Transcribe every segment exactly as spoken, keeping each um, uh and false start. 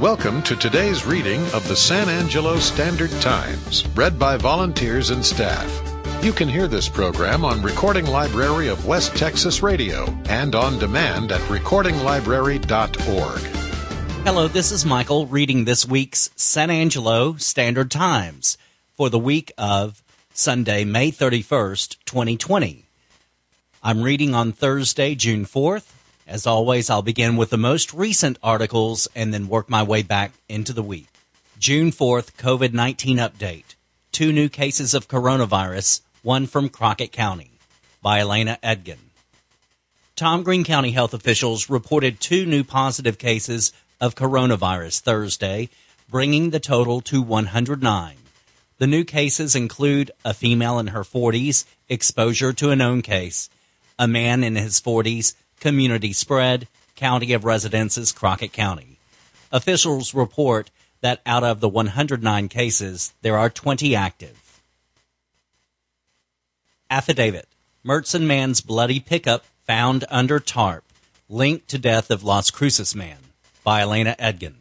Welcome to today's reading of the San Angelo Standard Times, read by volunteers and staff. You can hear this program on Recording Library of West Texas Radio and on demand at recording library dot org. Hello, this is Michael reading this week's San Angelo Standard Times for the week of Sunday, May thirty-first, twenty twenty. I'm reading on Thursday, June fourth. As always, I'll begin with the most recent articles and then work my way back into the week. June fourth, COVID nineteen update. Two new cases of coronavirus, one from Crockett County, by Elena Edgin. Tom Green County health officials reported two new positive cases of coronavirus Thursday, bringing the total to one hundred nine. The new cases include a female in her forties, exposure to a known case, a man in his forties, community spread, county of residences, Crockett County. Officials report that out of the one hundred nine cases, there are twenty active. Affidavit. Mertzon man's bloody pickup found under tarp, linked to death of Las Cruces man, by Elena Edgin.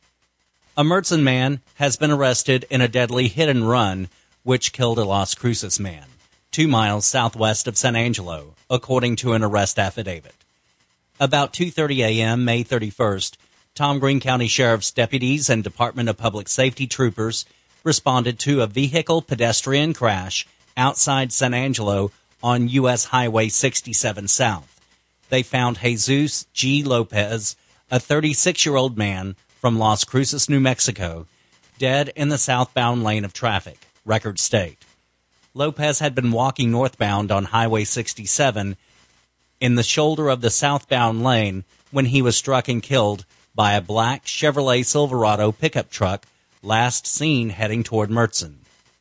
A Mertzon man has been arrested in a deadly hit-and-run which killed a Las Cruces man, two miles southwest of San Angelo, according to an arrest affidavit. About two thirty a.m., May thirty-first, Tom Green County Sheriff's deputies and Department of Public Safety troopers responded to a vehicle pedestrian crash outside San Angelo on U S Highway sixty-seven South. They found Jesus G. Lopez, a thirty-six-year-old man from Las Cruces, New Mexico, dead in the southbound lane of traffic, records state. Lopez had been walking northbound on Highway sixty-seven in the shoulder of the southbound lane when he was struck and killed by a black Chevrolet Silverado pickup truck last seen heading toward Mertzon.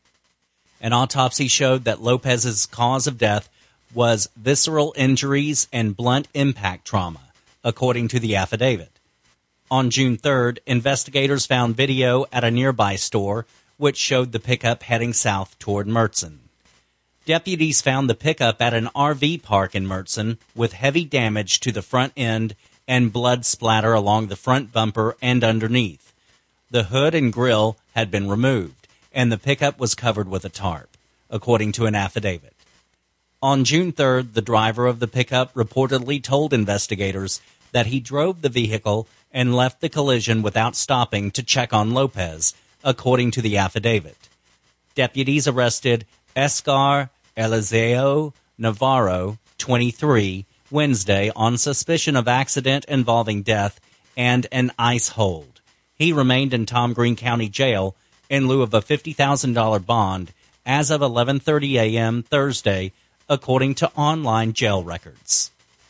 An autopsy showed that Lopez's cause of death was visceral injuries and blunt impact trauma, according to the affidavit. On June third, investigators found video at a nearby store which showed the pickup heading south toward Mertzon. Deputies found the pickup at an R V park in Mertzon with heavy damage to the front end and blood splatter along the front bumper and underneath. The hood and grill had been removed, and the pickup was covered with a tarp, according to an affidavit. On June third, the driver of the pickup reportedly told investigators that he drove the vehicle and left the collision without stopping to check on Lopez, according to the affidavit. Deputies arrested Escar Eliseo Navarro, twenty-three, Wednesday on suspicion of accident involving death and an ICE hold. He remained in Tom Green County Jail in lieu of a fifty thousand dollars bond as of eleven thirty a.m. Thursday, according to online jail records.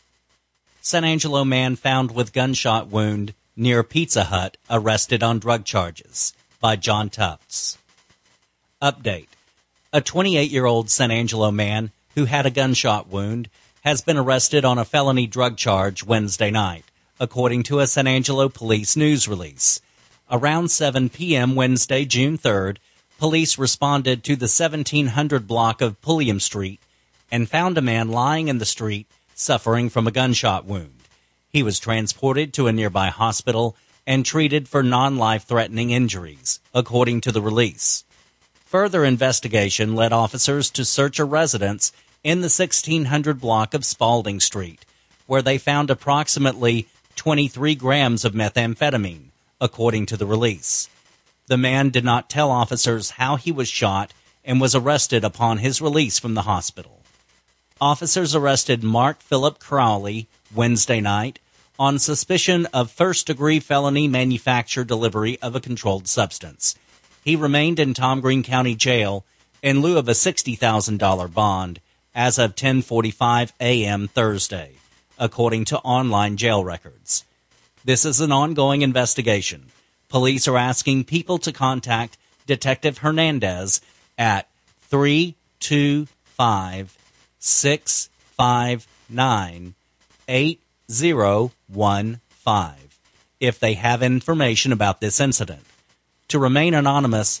San Angelo man found with gunshot wound near Pizza Hut arrested on drug charges, by John Tufts. Update. A twenty-eight-year-old San Angelo man who had a gunshot wound has been arrested on a felony drug charge Wednesday night, according to a San Angelo police news release. Around seven p.m. Wednesday, June third, police responded to the seventeen hundred block of Pulliam Street and found a man lying in the street suffering from a gunshot wound. He was transported to a nearby hospital and treated for non-life-threatening injuries, according to the release. Further investigation led officers to search a residence in the sixteen hundred block of Spalding Street, where they found approximately twenty-three grams of methamphetamine, according to the release. The man did not tell officers how he was shot and was arrested upon his release from the hospital. Officers arrested Mark Philip Crowley Wednesday night on suspicion of first-degree felony manufacture delivery of a controlled substance. He remained in Tom Green County Jail in lieu of a sixty thousand dollars bond as of ten forty-five a.m. Thursday, according to online jail records. This is an ongoing investigation. Police are asking people to contact Detective Hernandez at three two five, six five nine, eight zero one five if they have information about this incident. To remain anonymous,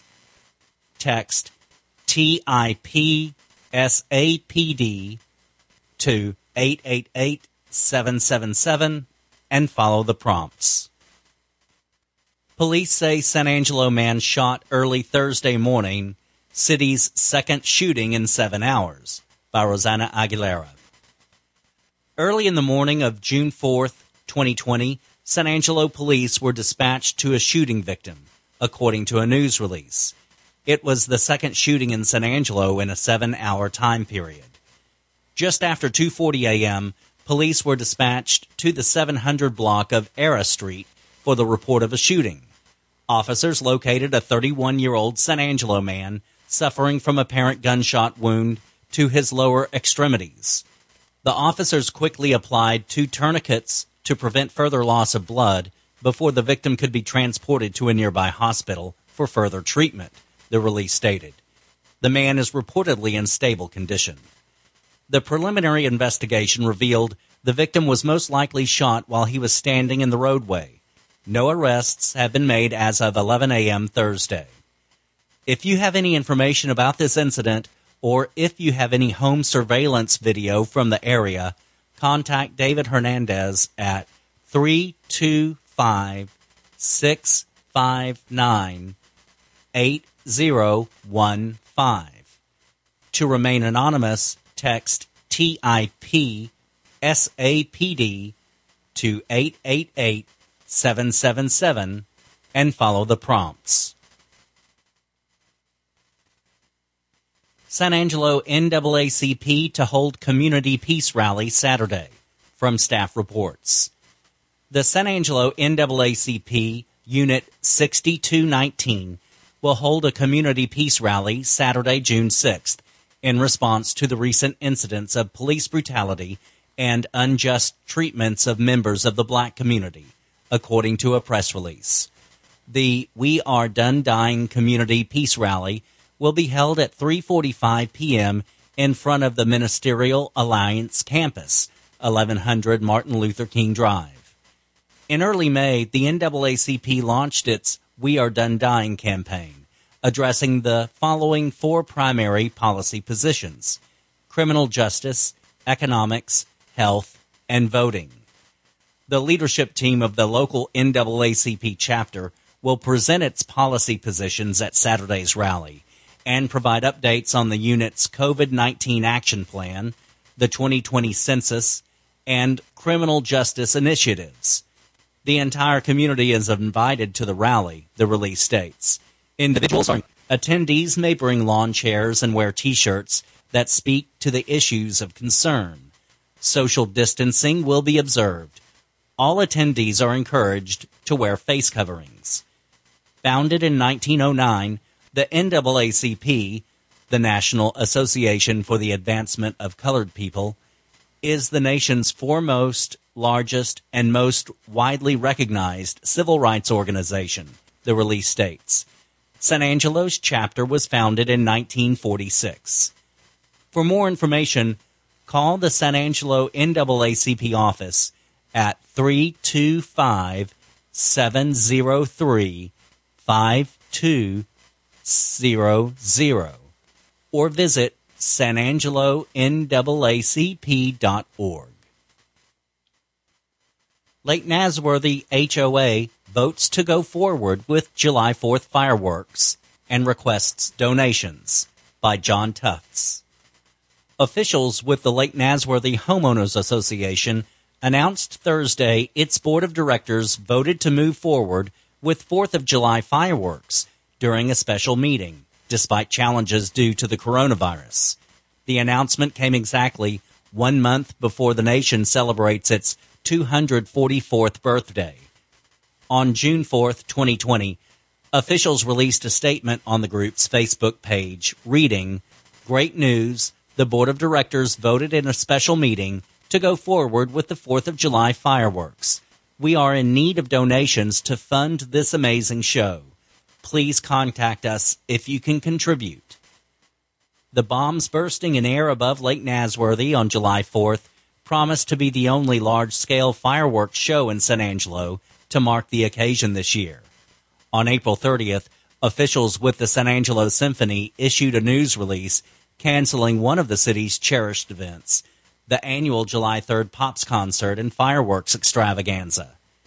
text T I P S A P D to eight eight eight, seven seven seven and follow the prompts. Police say San Angelo man shot early Thursday morning, city's second shooting in seven hours, by Rosanna Aguilera. Early in the morning of June fourth, twenty twenty, San Angelo police were dispatched to a shooting victim, according to a news release. It was the second shooting in San Angelo in a seven-hour time period. Just after two forty a.m., police were dispatched to the seven hundred block of Era Street for the report of a shooting. Officers located a thirty-one-year-old San Angelo man suffering from apparent gunshot wound to his lower extremities. The officers quickly applied two tourniquets to prevent further loss of blood before the victim could be transported to a nearby hospital for further treatment, the release stated. The man is reportedly in stable condition. The preliminary investigation revealed the victim was most likely shot while he was standing in the roadway. No arrests have been made as of eleven a.m. Thursday. If you have any information about this incident, or if you have any home surveillance video from the area, contact David Hernandez at three two five, six five nine, eight zero one five. To remain anonymous, text T I P S A P D to eight eight eight, seven seven seven and follow the prompts. San Angelo N double A C P to hold community peace rally Saturday, from staff reports. The San Angelo N double A C P Unit sixty-two nineteen will hold a community peace rally Saturday, June sixth, in response to the recent incidents of police brutality and unjust treatments of members of the black community, according to a press release. The We Are Done Dying Community Peace Rally will be held at three forty-five p.m. in front of the Ministerial Alliance campus, eleven hundred Martin Luther King Drive. In early May, the N double A C P launched its We Are Done Dying campaign, addressing the following four primary policy positions: criminal justice, economics, health, and voting. The leadership team of the local N double A C P chapter will present its policy positions at Saturday's rally and provide updates on the unit's COVID nineteen action plan, the twenty twenty census, and criminal justice initiatives. The entire community is invited to the rally, the release states. Individuals are attendees may bring lawn chairs and wear T-shirts that speak to the issues of concern. Social distancing will be observed. All attendees are encouraged to wear face coverings. Founded in nineteen oh nine, the N double A C P, the National Association for the Advancement of Colored People, is the nation's foremost, largest, and most widely recognized civil rights organization, the release states. San Angelo's chapter was founded in nineteen forty-six. For more information, call the San Angelo N double A C P office at three two five, seven zero three, five two zero zero or visit san angelo n double a c p dot org. Lake Nasworthy H O A votes to go forward with July fourth fireworks and requests donations, by John Tufts. Officials with the Lake Nasworthy Homeowners Association announced Thursday its board of directors voted to move forward with fourth of July fireworks during a special meeting, despite challenges due to the coronavirus. The announcement came exactly one month before the nation celebrates its two hundred forty-fourth birthday. On June fourth, twenty twenty, officials released a statement on the group's Facebook page reading, "Great news, the board of directors voted in a special meeting to go forward with the fourth of July fireworks. We are in need of donations to fund this amazing show. Please contact us if you can contribute." The bombs bursting in air above Lake Nasworthy on July fourth promised to be the only large-scale fireworks show in San Angelo to mark the occasion this year. On April thirtieth, officials with the San Angelo Symphony issued a news release canceling one of the city's cherished events, the annual July third Pops concert and fireworks extravaganza.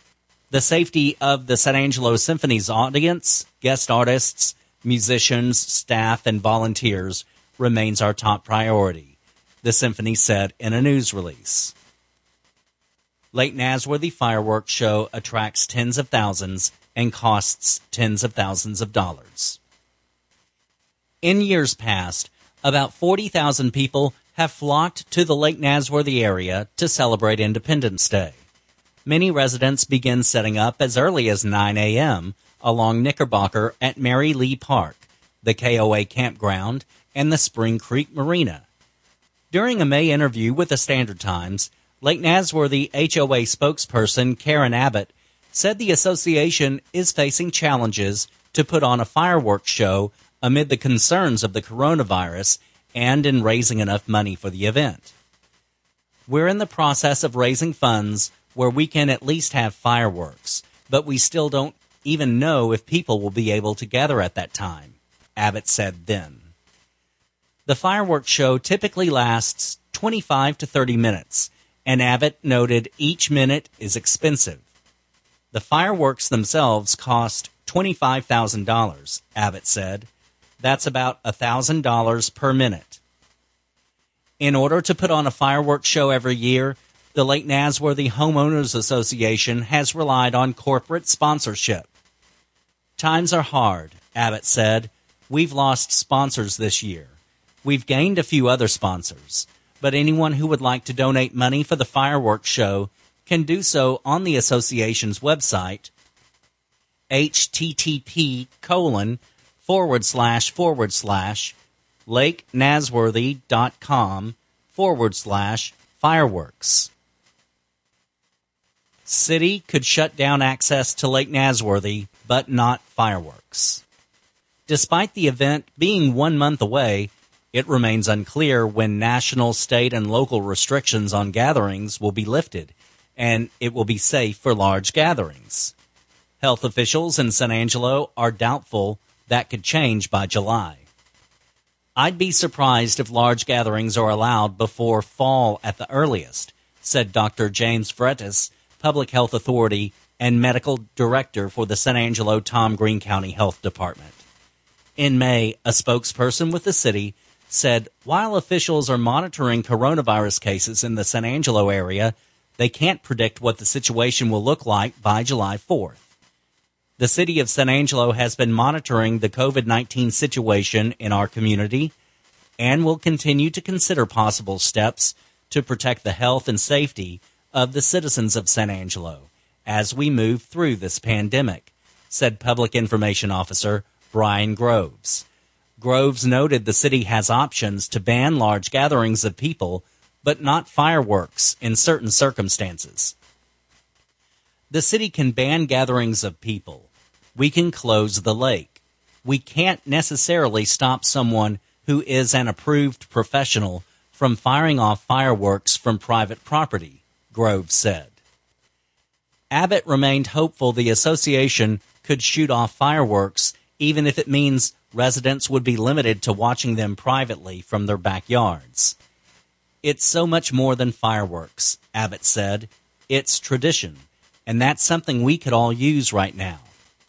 The safety of the San Angelo Symphony's audience, guest artists, musicians, staff, and volunteers remains our top priority, the Symphony said in a news release. Lake Nasworthy Fireworks Show attracts tens of thousands and costs tens of thousands of dollars. In years past, about forty thousand people have flocked to the Lake Nasworthy area to celebrate Independence Day. Many residents begin setting up as early as nine a.m. along Knickerbocker at Mary Lee Park, the K O A campground, and the Spring Creek Marina. During a May interview with the Standard Times, Lake Nasworthy H O A spokesperson Karen Abbott said the association is facing challenges to put on a fireworks show amid the concerns of the coronavirus and in raising enough money for the event. We're in the process of raising funds where we can at least have fireworks, but we still don't even know if people will be able to gather at that time, Abbott said then. The fireworks show typically lasts twenty-five to thirty minutes, and Abbott noted each minute is expensive. The fireworks themselves cost twenty-five thousand dollars, Abbott said. That's about one thousand dollars per minute. In order to put on a fireworks show every year, the Lake Nasworthy Homeowners Association has relied on corporate sponsorship. Times are hard, Abbott said. We've lost sponsors this year. We've gained a few other sponsors, but anyone who would like to donate money for the fireworks show can do so on the association's website, http colon forward slash forward slash lakenasworthy.com forward slash fireworks. City could shut down access to Lake Nasworthy, but not fireworks. Despite the event being one month away, it remains unclear when national, state, and local restrictions on gatherings will be lifted, and it will be safe for large gatherings. Health officials in San Angelo are doubtful that could change by July. I'd be surprised if large gatherings are allowed before fall at the earliest, said Doctor James Freitas, Public Health Authority and Medical Director for the San Angelo Tom Green County Health Department. In May, a spokesperson with the city said while officials are monitoring coronavirus cases in the San Angelo area, they can't predict what the situation will look like by July fourth. The city of San Angelo has been monitoring the covid nineteen situation in our community and will continue to consider possible steps to protect the health and safety of the citizens of San Angelo as we move through this pandemic, said Public Information Officer Brian Groves. Groves noted the city has options to ban large gatherings of people, but not fireworks in certain circumstances. The city can ban gatherings of people. We can close the lake. We can't necessarily stop someone who is an approved professional from firing off fireworks from private property, Groves said. Abbott remained hopeful the association could shoot off fireworks even if it means residents would be limited to watching them privately from their backyards. It's so much more than fireworks, Abbott said. It's tradition, and that's something we could all use right now.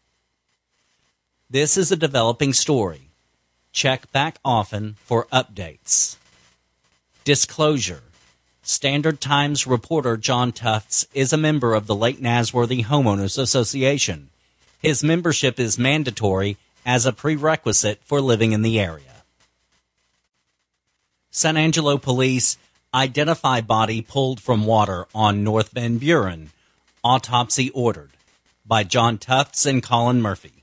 This is a developing story. Check back often for updates. Disclosure. Standard Times reporter John Tufts is a member of the Lake Nasworthy Homeowners Association. His membership is mandatory as a prerequisite for living in the area. San Angelo police identify body pulled from water on North Van Buren. Autopsy ordered. By John Tufts and Colin Murphy.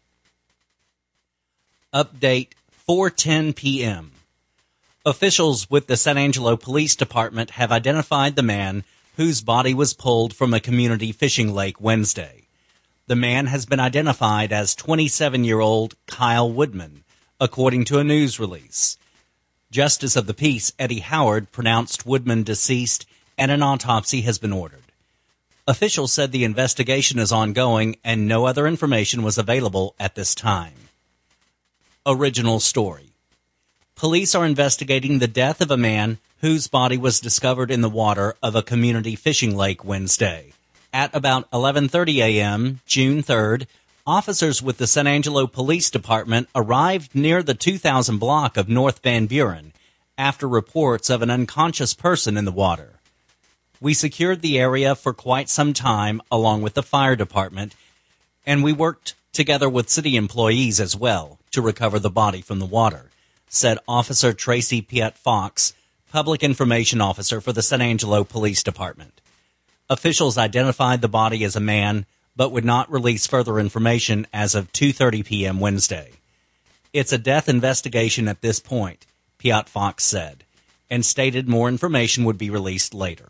Update four ten p.m. Officials with the San Angelo Police Department have identified the man whose body was pulled from a community fishing lake Wednesday. The man has been identified as twenty-seven-year-old Kyle Woodman, according to a news release. Justice of the Peace Eddie Howard pronounced Woodman deceased and an autopsy has been ordered. Officials said the investigation is ongoing and no other information was available at this time. Original story. Police are investigating the death of a man whose body was discovered in the water of a community fishing lake Wednesday, At about eleven thirty a.m., June third, officers with the San Angelo Police Department arrived near the two thousand block of North Van Buren after reports of an unconscious person in the water. We secured the area for quite some time along with the fire department, and we worked together with city employees as well to recover the body from the water, said Officer Tracy Piet Fox, Public Information Officer for the San Angelo Police Department. Officials identified the body as a man, but would not release further information as of two thirty p.m. Wednesday. It's a death investigation at this point, Piet Fox said, and stated more information would be released later.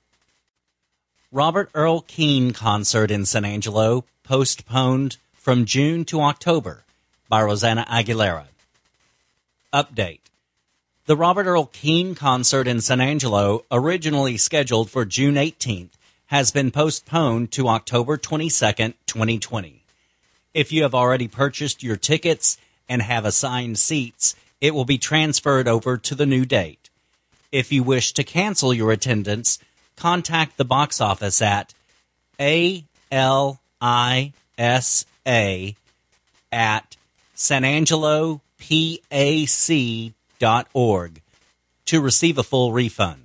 Robert Earl Keen concert in San Angelo postponed from June to October by Rosanna Aguilera. Update. The Robert Earl Keen concert in San Angelo, originally scheduled for June eighteenth, has been postponed to October twenty-second, twenty twenty. If you have already purchased your tickets and have assigned seats, it will be transferred over to the new date. If you wish to cancel your attendance, contact the box office at A L I S A at san angelo p a c dot org to receive a full refund.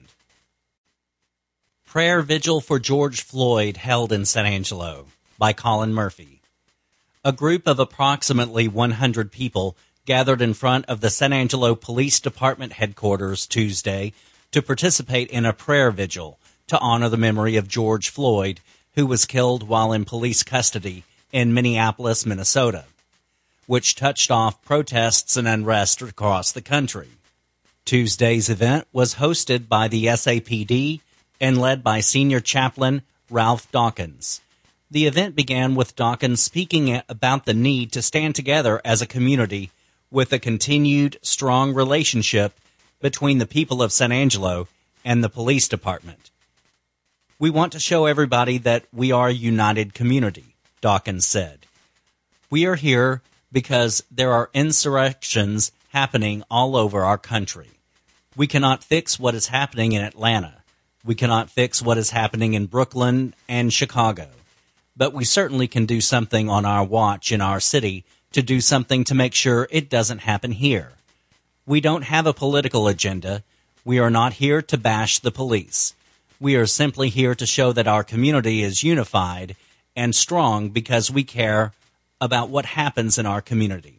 Prayer Vigil for George Floyd held in San Angelo by Colin Murphy. A group of approximately one hundred people gathered in front of the San Angelo Police Department headquarters Tuesday to participate in a prayer vigil to honor the memory of George Floyd, who was killed while in police custody in Minneapolis, Minnesota, which touched off protests and unrest across the country. Tuesday's event was hosted by the S A P D and led by Senior Chaplain Ralph Dawkins. The event began with Dawkins speaking about the need to stand together as a community with a continued strong relationship between the people of San Angelo and the police department. We want to show everybody that we are a united community, Dawkins said. We are here because there are insurrections happening all over our country. We cannot fix what is happening in Atlanta. We cannot fix what is happening in Brooklyn and Chicago. But we certainly can do something on our watch in our city to do something to make sure it doesn't happen here. We don't have a political agenda. We are not here to bash the police. We are simply here to show that our community is unified and strong because we care about what happens in our community.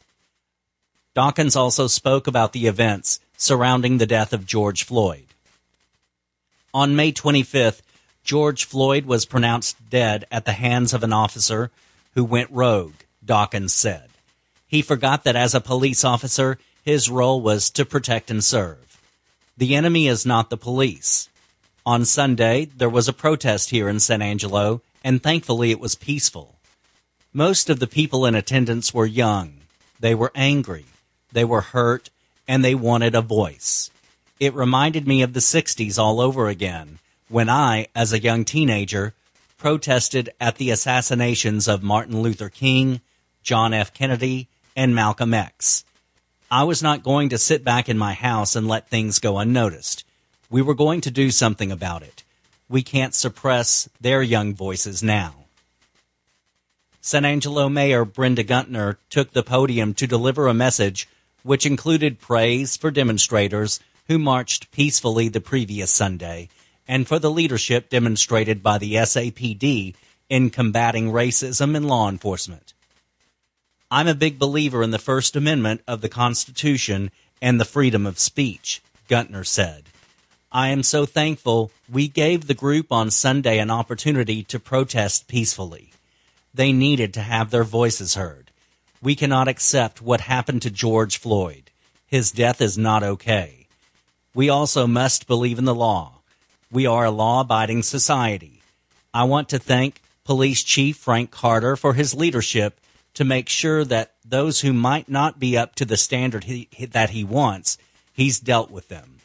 Dawkins also spoke about the events surrounding the death of George Floyd. On May twenty-fifth, George Floyd was pronounced dead at the hands of an officer who went rogue, Dawkins said. He forgot that as a police officer, his role was to protect and serve. The enemy is not the police. On Sunday, there was a protest here in San Angelo, and thankfully it was peaceful. Most of the people in attendance were young. They were angry. They were hurt, and they wanted a voice. It reminded me of the sixties all over again, when I, as a young teenager, protested at the assassinations of Martin Luther King, John F. Kennedy, and Malcolm X. I was not going to sit back in my house and let things go unnoticed. We were going to do something about it. We can't suppress their young voices now. San Angelo Mayor Brenda Guntner took the podium to deliver a message which included praise for demonstrators who marched peacefully the previous Sunday and for the leadership demonstrated by the S A P D in combating racism in law enforcement. I'm a big believer in the First Amendment of the Constitution and the freedom of speech, Guntner said. I am so thankful we gave the group on Sunday an opportunity to protest peacefully. They needed to have their voices heard. We cannot accept what happened to George Floyd. His death is not okay. We also must believe in the law. We are a law-abiding society. I want to thank Police Chief Frank Carter for his leadership to make sure that those who might not be up to the standard he, that he wants, he's dealt with them.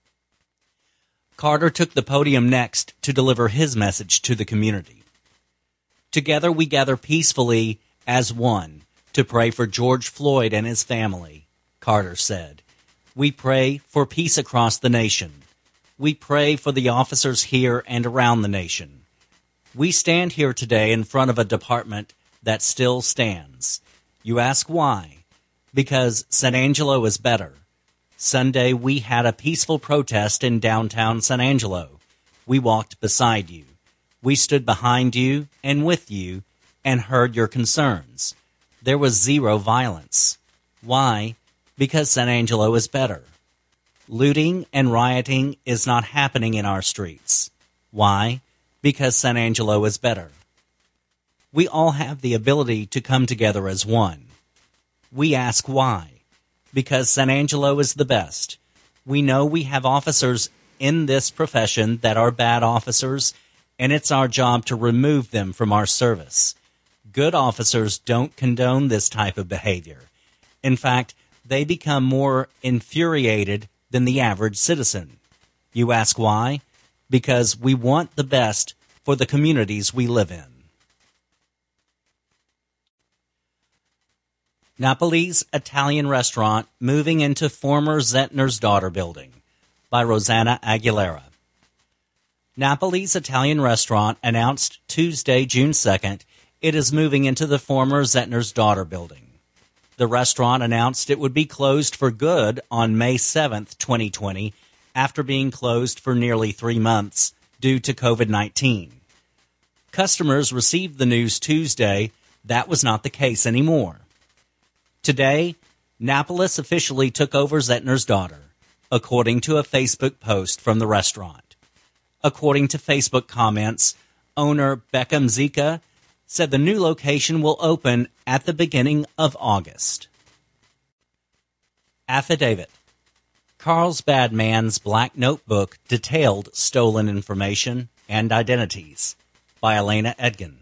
Carter took the podium next to deliver his message to the community. Together we gather peacefully as one to pray for George Floyd and his family, Carter said. We pray for peace across the nation. We pray for the officers here and around the nation. We stand here today in front of a department that still stands. You ask why? Because San Angelo is better. Sunday, we had a peaceful protest in downtown San Angelo. We walked beside you. We stood behind you and with you and heard your concerns. There was zero violence. Why? Because San Angelo is better. Looting and rioting is not happening in our streets. Why? Because San Angelo is better. We all have the ability to come together as one. We ask why. Because San Angelo is the best. We know we have officers in this profession that are bad officers, and it's our job to remove them from our service. Good officers don't condone this type of behavior. In fact, they become more infuriated than the average citizen. You ask why? Because we want the best for the communities we live in. Napoli's Italian restaurant moving into former Zentner's daughter building by Rosanna Aguilera. Napoli's Italian restaurant announced Tuesday, June second, it is moving into the former Zentner's daughter building. The restaurant announced it would be closed for good on May seventh, twenty twenty, after being closed for nearly three months due to covid nineteen. Customers received the news Tuesday. That was not the case anymore. Today, Napolis officially took over Zentner's daughter, according to a Facebook post from the restaurant. According to Facebook comments, owner Beckham Zika said the new location will open at the beginning of August. Affidavit. Carlsbad man's black notebook detailed stolen information and identities by Elena Edgin.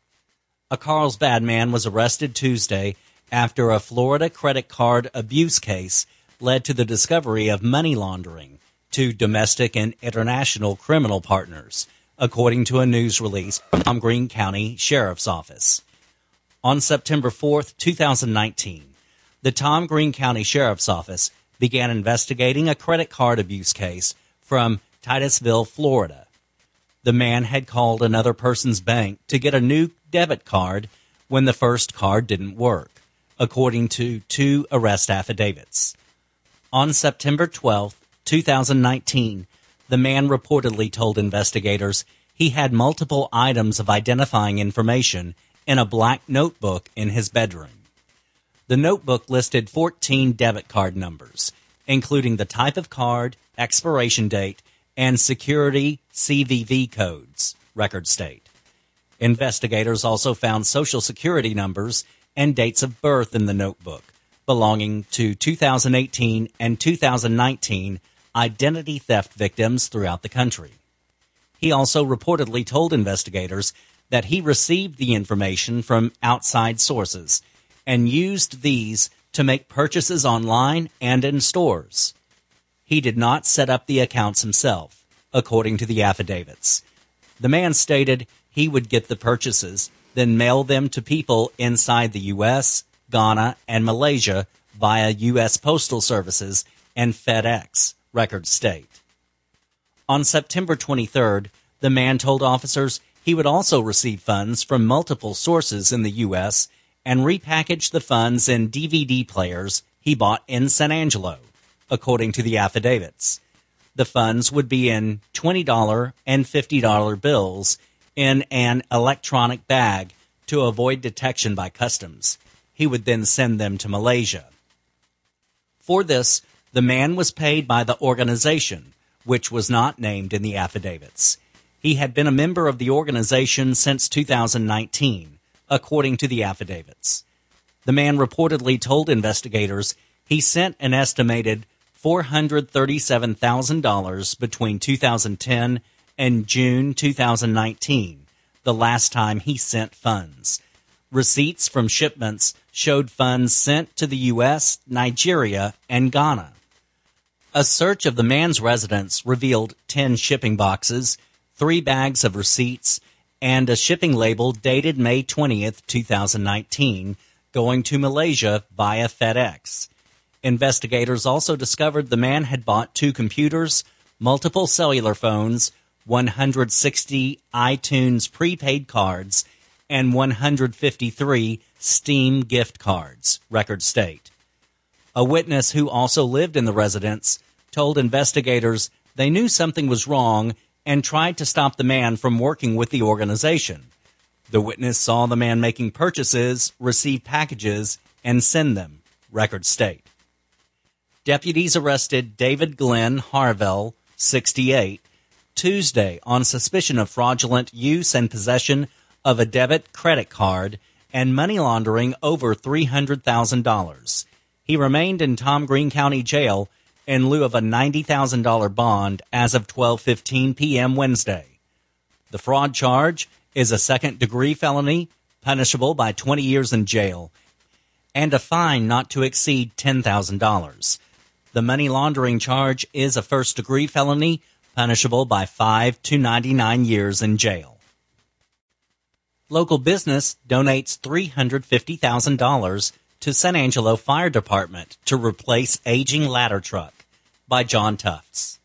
A Carlsbad man was arrested Tuesday after a Florida credit card abuse case led to the discovery of money laundering to domestic and international criminal partners, according to a news release from Tom Green County Sheriff's Office. On September fourth, twenty nineteen, the Tom Green County Sheriff's Office began investigating a credit card abuse case from Titusville, Florida. The man had called another person's bank to get a new debit card when the first card didn't work, according to two arrest affidavits. On September twelfth, twenty nineteen, the man reportedly told investigators he had multiple items of identifying information in a black notebook in his bedroom. The notebook listed fourteen debit card numbers, including the type of card, expiration date, and security C V V codes, records state. Investigators also found Social Security numbers and dates of birth in the notebook, belonging to two thousand eighteen and two thousand nineteen identity theft victims throughout the country. He also reportedly told investigators that he received the information from outside sources and used these to make purchases online and in stores. He did not set up the accounts himself, according to the affidavits. The man stated he would get the purchases, then mail them to people inside the U S, Ghana, and Malaysia via U S Postal Services and FedEx, records state. On September twenty-third, the man told officers he would also receive funds from multiple sources in the U S and repackage the funds in D V D players he bought in San Angelo, according to the affidavits. The funds would be in twenty dollars and fifty dollars bills in an electronic bag to avoid detection by customs. He would then send them to Malaysia. For this, the man was paid by the organization, which was not named in the affidavits. He had been a member of the organization since two thousand nineteen, according to the affidavits. The man reportedly told investigators he sent an estimated four hundred thirty-seven thousand dollars between two thousand ten and June two thousand nineteen, the last time he sent funds. Receipts from shipments showed funds sent to the U S, Nigeria, and Ghana. A search of the man's residence revealed ten shipping boxes, three bags of receipts, and a shipping label dated May twentieth, twenty nineteen, going to Malaysia via FedEx. Investigators also discovered the man had bought two computers, multiple cellular phones, one hundred sixty iTunes prepaid cards, and one hundred fifty-three Steam gift cards, records state. A witness who also lived in the residence told investigators they knew something was wrong and tried to stop the man from working with the organization. The witness saw the man making purchases, receive packages, and send them, records state. Deputies arrested David Glenn Harvell, sixty-eight, Tuesday on suspicion of fraudulent use and possession of a debit credit card and money laundering over three hundred thousand dollars. He remained in Tom Green County Jail in lieu of a ninety thousand dollars bond as of twelve fifteen p.m. Wednesday. The fraud charge is a second-degree felony, punishable by twenty years in jail, and a fine not to exceed ten thousand dollars. The money laundering charge is a first-degree felony, punishable by five to ninety-nine years in jail. Local business donates three hundred fifty thousand dollars to San Angelo Fire Department to replace aging ladder truck, by John Tufts.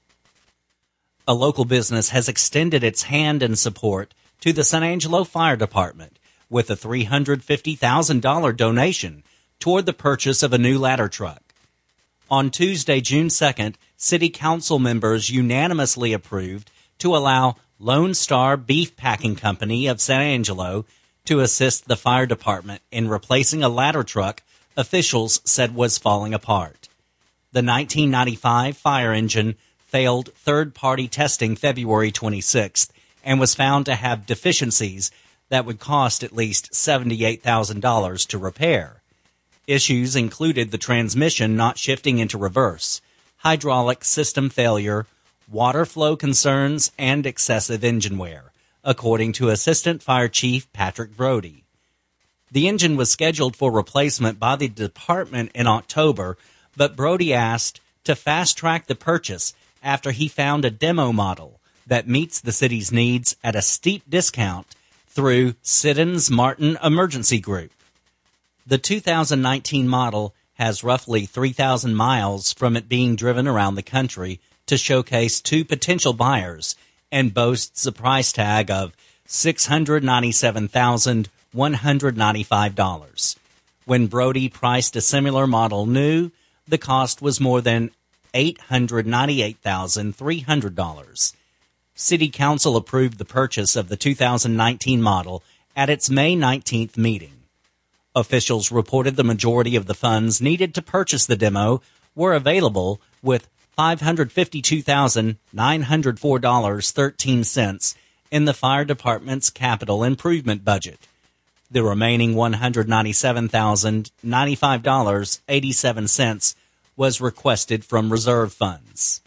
A local business has extended its hand in support to the San Angelo Fire Department with a three hundred fifty thousand dollars donation toward the purchase of a new ladder truck. On Tuesday, June second, City Council members unanimously approved to allow Lone Star Beef Packing Company of San Angelo to assist the fire department in replacing a ladder truck officials said was falling apart. The nineteen ninety-five fire engine failed third-party testing February twenty-sixth and was found to have deficiencies that would cost at least seventy-eight thousand dollars to repair. Issues included the transmission not shifting into reverse, hydraulic system failure, water flow concerns, and excessive engine wear, according to Assistant Fire Chief Patrick Brody. The engine was scheduled for replacement by the department in October, but Brody asked to fast-track the purchase after he found a demo model that meets the city's needs at a steep discount through Siddons Martin Emergency Group. The two thousand nineteen model has roughly three thousand miles from it being driven around the country to showcase two potential buyers and boasts a price tag of six hundred ninety-seven thousand one hundred ninety-five dollars. When Brody priced a similar model new, the cost was more than eight hundred ninety-eight thousand three hundred dollars. City Council approved the purchase of the two thousand nineteen model at its May nineteenth meeting. Officials reported the majority of the funds needed to purchase the demo were available, with five hundred fifty-two thousand nine hundred four dollars and thirteen cents in the fire department's capital improvement budget. The remaining one hundred ninety-seven thousand ninety-five dollars and eighty-seven cents was requested from reserve funds.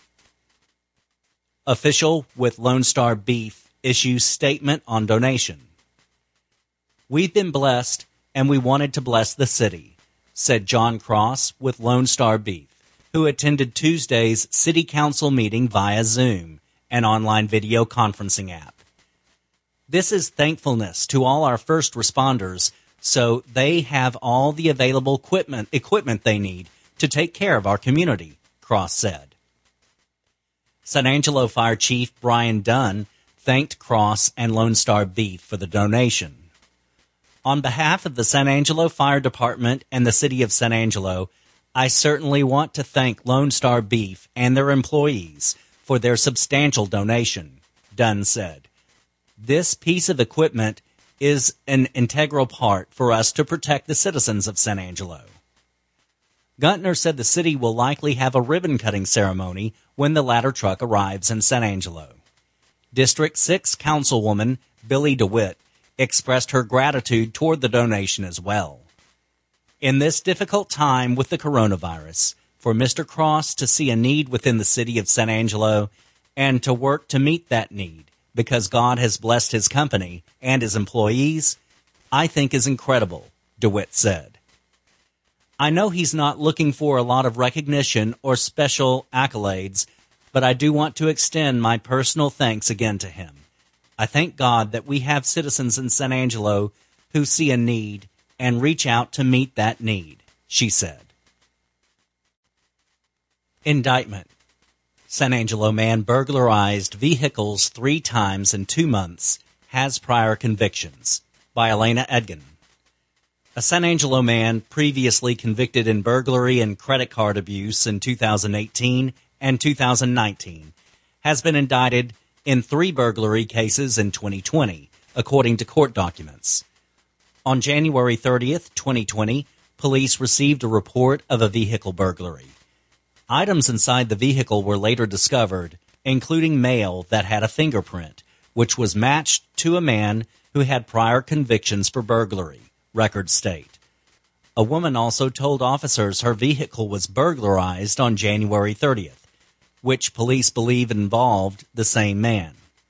Official with Lone Star Beef issues statement on donation. We've been blessed, and we wanted to bless the city, said John Cross with Lone Star Beef, who attended Tuesday's City Council meeting via Zoom, an online video conferencing app. This is thankfulness to all our first responders, so they have all the available equipment, equipment they need to take care of our community, Cross said. San Angelo Fire Chief Brian Dunn thanked Cross and Lone Star Beef for the donation. On behalf of the San Angelo Fire Department and the City of San Angelo, I certainly want to thank Lone Star Beef and their employees for their substantial donation, Dunn said. This piece of equipment is an integral part for us to protect the citizens of San Angelo. Guntner said the city will likely have a ribbon-cutting ceremony when the ladder truck arrives in San Angelo. District six Councilwoman Billy DeWitt expressed her gratitude toward the donation as well. In this difficult time with the coronavirus, for Mister Cross to see a need within the city of San Angelo and to work to meet that need because God has blessed his company and his employees, I think is incredible, DeWitt said. I know he's not looking for a lot of recognition or special accolades, but I do want to extend my personal thanks again to him. I thank God that we have citizens in San Angelo who see a need and reach out to meet that need, she said. Indictment. San Angelo man burglarized vehicles three times in two months, has prior convictions. By Elena Edgin. A San Angelo man previously convicted in burglary and credit card abuse in two thousand eighteen and two thousand nineteen has been indicted in three burglary cases in twenty twenty, according to court documents. On January thirtieth, twenty twenty, police received a report of a vehicle burglary. Items inside the vehicle were later discovered, including mail that had a fingerprint, which was matched to a man who had prior convictions for burglary, records state. A woman also told officers her vehicle was burglarized on January thirtieth, which police believe involved the same man.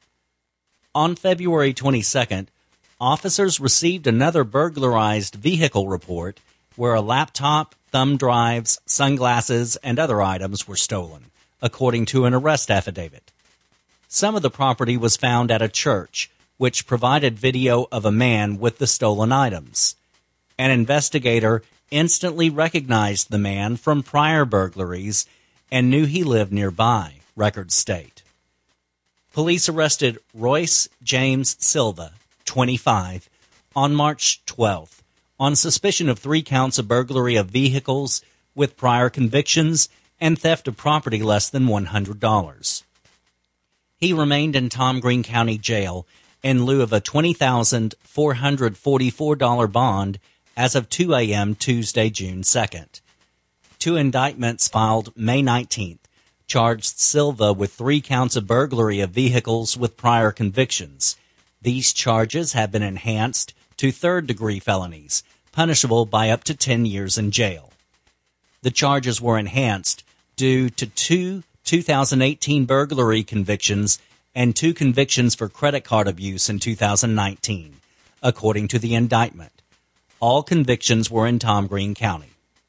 On February twenty-second, officers received another burglarized vehicle report where a laptop, thumb drives, sunglasses, and other items were stolen, according to an arrest affidavit. Some of the property was found at a church, which provided video of a man with the stolen items. An investigator instantly recognized the man from prior burglaries and knew he lived nearby, records state. Police arrested Royce James Silva, twenty-five, on March twelfth on suspicion of three counts of burglary of vehicles with prior convictions and theft of property less than one hundred dollars. He remained in Tom Green County Jail in lieu of a twenty thousand four hundred forty-four dollars bond as of two a.m. Tuesday, June second. Two indictments filed May nineteenth charged Silva with three counts of burglary of vehicles with prior convictions. These charges have been enhanced to third-degree felonies, punishable by up to ten years in jail. The charges were enhanced due to two two thousand eighteen burglary convictions and two convictions for credit card abuse in two thousand nineteen, according to the indictment. All convictions were in Tom Green County.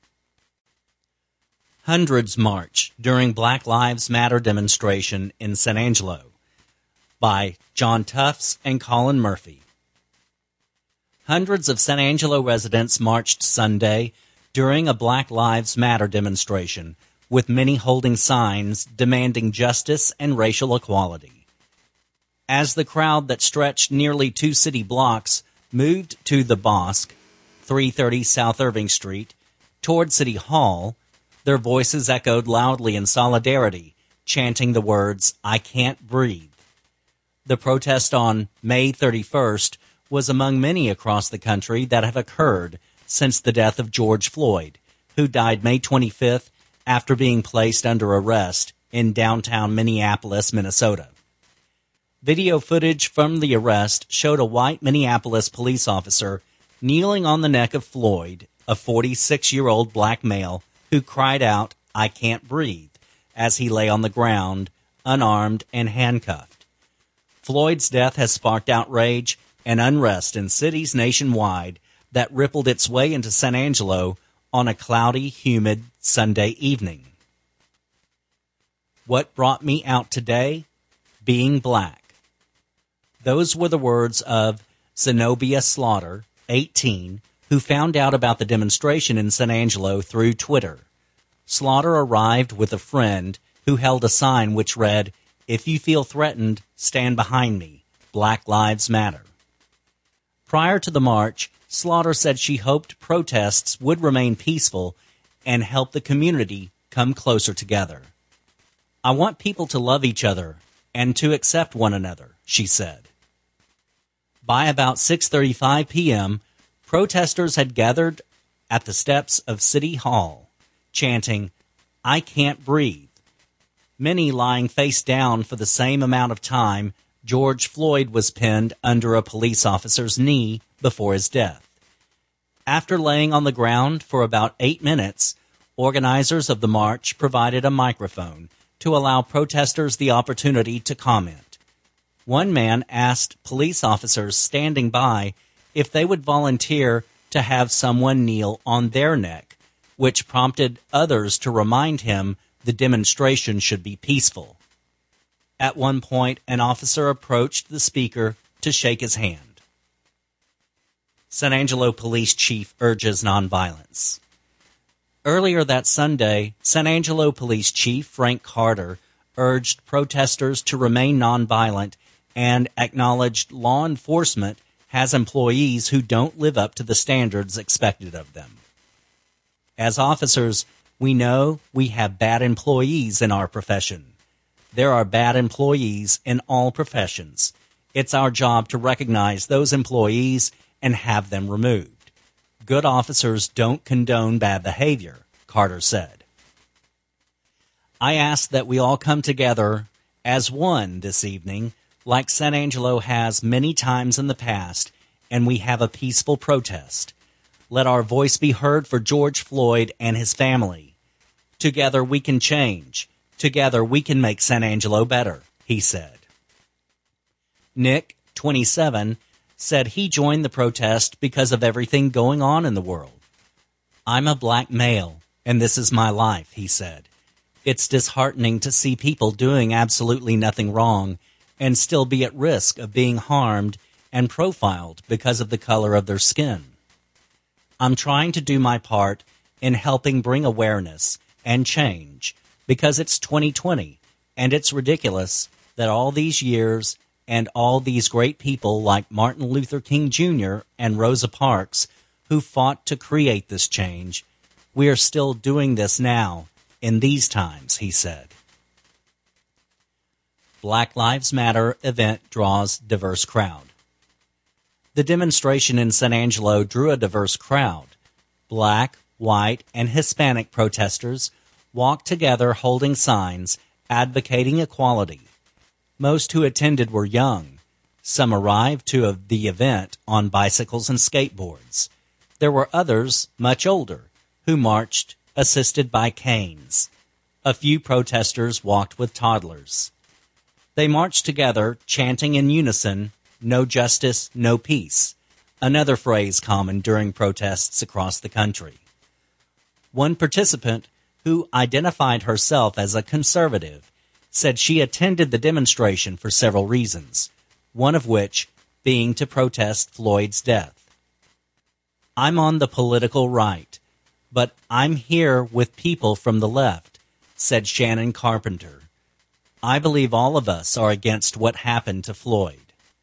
Hundreds march during Black Lives Matter demonstration in San Angelo. By John Tufts and Colin Murphy. Hundreds of San Angelo residents marched Sunday during a Black Lives Matter demonstration, with many holding signs demanding justice and racial equality. As the crowd that stretched nearly two city blocks moved to the Bosque, three thirty South Irving Street, toward City Hall, their voices echoed loudly in solidarity, chanting the words, "I can't breathe." The protest on May thirty-first was among many across the country that have occurred since the death of George Floyd, who died May twenty-fifth after being placed under arrest in downtown Minneapolis, Minnesota. Video footage from the arrest showed a white Minneapolis police officer kneeling on the neck of Floyd, a forty-six-year-old black male who cried out, "I can't breathe," as he lay on the ground, unarmed and handcuffed. Floyd's death has sparked outrage and unrest in cities nationwide that rippled its way into San Angelo on a cloudy, humid Sunday evening. What brought me out today? Being black. Those were the words of Zenobia Slaughter, eighteen, who found out about the demonstration in San Angelo through Twitter. Slaughter arrived with a friend who held a sign which read, "If you feel threatened, stand behind me. Black Lives Matter." Prior to the march, Slaughter said she hoped protests would remain peaceful and help the community come closer together. "I want people to love each other and to accept one another," she said. By about six thirty-five p.m., protesters had gathered at the steps of City Hall, chanting, "I can't breathe." Many lying face down for the same amount of time George Floyd was pinned under a police officer's knee before his death. After laying on the ground for about eight minutes, organizers of the march provided a microphone to allow protesters the opportunity to comment. One man asked police officers standing by if they would volunteer to have someone kneel on their neck, which prompted others to remind him the demonstration should be peaceful. At one point, an officer approached the speaker to shake his hand. San Angelo Police Chief urges nonviolence. Earlier that Sunday, San Angelo Police Chief Frank Carter urged protesters to remain nonviolent and acknowledged law enforcement has employees who don't live up to the standards expected of them. As officers, we know we have bad employees in our profession. There are bad employees in all professions. It's our job to recognize those employees and have them removed. Good officers don't condone bad behavior, Carter said. I ask that we all come together as one this evening, like San Angelo has many times in the past, and we have a peaceful protest. Let our voice be heard for George Floyd and his family. Together we can change. Together we can make San Angelo better, he said. Nick, twenty-seven, said he joined the protest because of everything going on in the world. I'm a black male, and this is my life, he said. It's disheartening to see people doing absolutely nothing wrong and still be at risk of being harmed and profiled because of the color of their skin. I'm trying to do my part in helping bring awareness and change because it's twenty twenty, and it's ridiculous that all these years and all these great people like Martin Luther King Junior and Rosa Parks who fought to create this change, we are still doing this now in these times, he said. Black Lives Matter event draws diverse crowd. The demonstration in San Angelo drew a diverse crowd. Black, white, and Hispanic protesters walked together holding signs advocating equality. Most who attended were young. Some arrived to the event on bicycles and skateboards. There were others, much older, who marched assisted by canes. A few protesters walked with toddlers. They marched together, chanting in unison, "No justice, no peace," another phrase common during protests across the country. One participant, who identified herself as a conservative, said she attended the demonstration for several reasons, one of which being to protest Floyd's death. I'm on the political right, but I'm here with people from the left, said Shannon Carpenter. I believe all of us are against what happened to Floyd.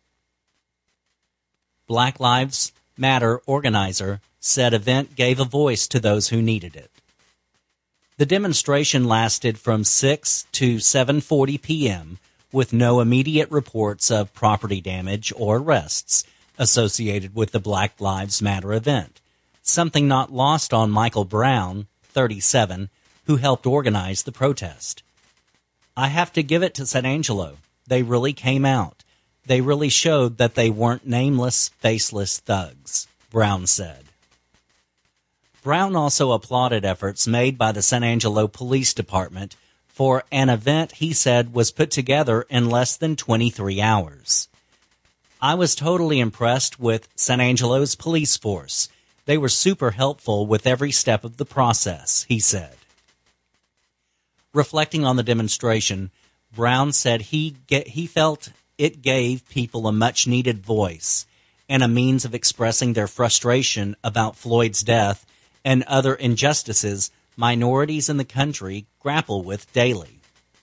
Black Lives Matter organizer said event gave a voice to those who needed it. The demonstration lasted from six to seven forty p.m. with no immediate reports of property damage or arrests associated with the Black Lives Matter event, something not lost on Michael Brown, thirty-seven, who helped organize the protest. I have to give it to San Angelo. They really came out. They really showed that they weren't nameless, faceless thugs, Brown said. Brown also applauded efforts made by the San Angelo Police Department for an event he said was put together in less than twenty-three hours. I was totally impressed with San Angelo's police force. They were super helpful with every step of the process, he said. Reflecting on the demonstration, Brown said he get, he felt it gave people a much-needed voice and a means of expressing their frustration about Floyd's death and other injustices minorities in the country grapple with daily.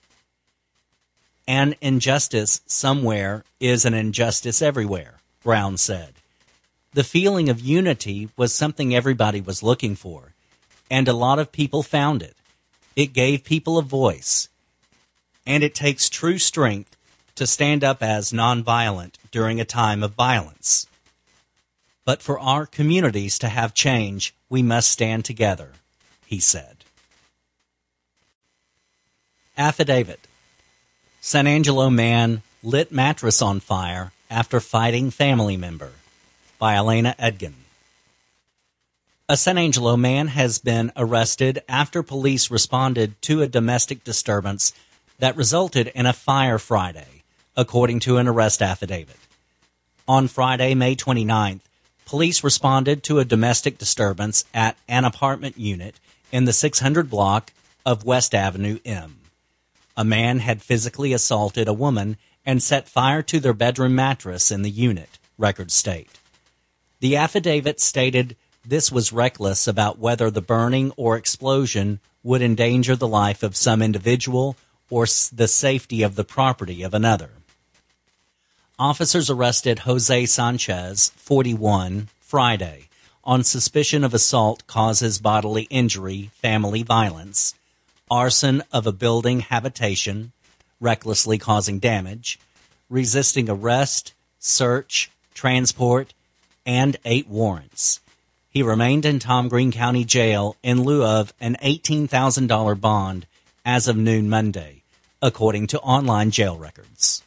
An injustice somewhere is an injustice everywhere, Brown said. The feeling of unity was something everybody was looking for, and a lot of people found it. It gave people a voice, and it takes true strength to stand up as nonviolent during a time of violence. But for our communities to have change, we must stand together, he said. Affidavit. San Angelo man lit mattress on fire after fighting family member, by Elena Edgin. A San Angelo man has been arrested after police responded to a domestic disturbance that resulted in a fire Friday, according to an arrest affidavit. On Friday, May twenty-ninth, police responded to a domestic disturbance at an apartment unit in the six hundred block of West Avenue M. A man had physically assaulted a woman and set fire to their bedroom mattress in the unit, records state. The affidavit stated this was reckless about whether the burning or explosion would endanger the life of some individual or the safety of the property of another. Officers arrested Jose Sanchez, forty-one, Friday, on suspicion of assault causes bodily injury, family violence, arson of a building habitation, recklessly causing damage, resisting arrest, search, transport, and eight warrants. He remained in Tom Green County Jail in lieu of an eighteen thousand dollars bond as of noon Monday, according to online jail records.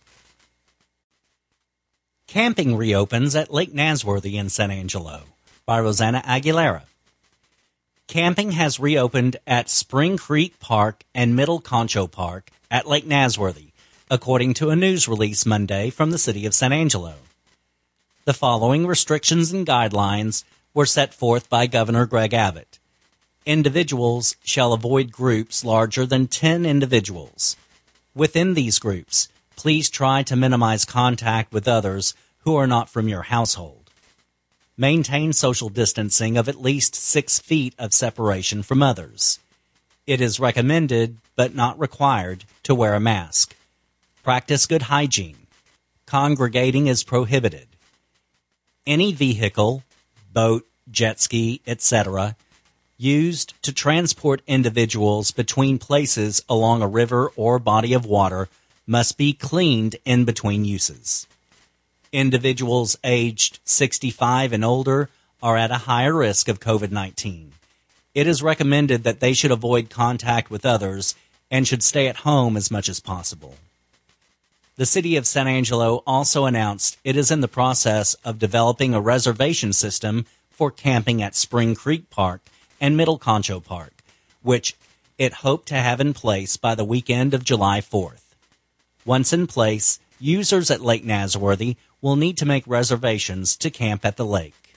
Camping reopens at Lake Nasworthy in San Angelo by Rosanna Aguilera. Camping has reopened at Spring Creek Park and Middle Concho Park at Lake Nasworthy, according to a news release Monday from the city of San Angelo. The following restrictions and guidelines were set forth by Governor Greg Abbott. Individuals shall avoid groups larger than ten individuals. Within these groups, please try to minimize contact with others who are not from your household. Maintain social distancing of at least six feet of separation from others. It is recommended, but not required, to wear a mask. Practice good hygiene. Congregating is prohibited. Any vehicle, boat, jet ski, et cetera, used to transport individuals between places along a river or body of water must be cleaned in between uses. Individuals aged sixty-five and older are at a higher risk of covid nineteen. It is recommended that they should avoid contact with others and should stay at home as much as possible. The city of San Angelo also announced it is in the process of developing a reservation system for camping at Spring Creek Park and Middle Concho Park, which it hoped to have in place by the weekend of July fourth. Once in place, users at Lake Nasworthy will need to make reservations to camp at the lake.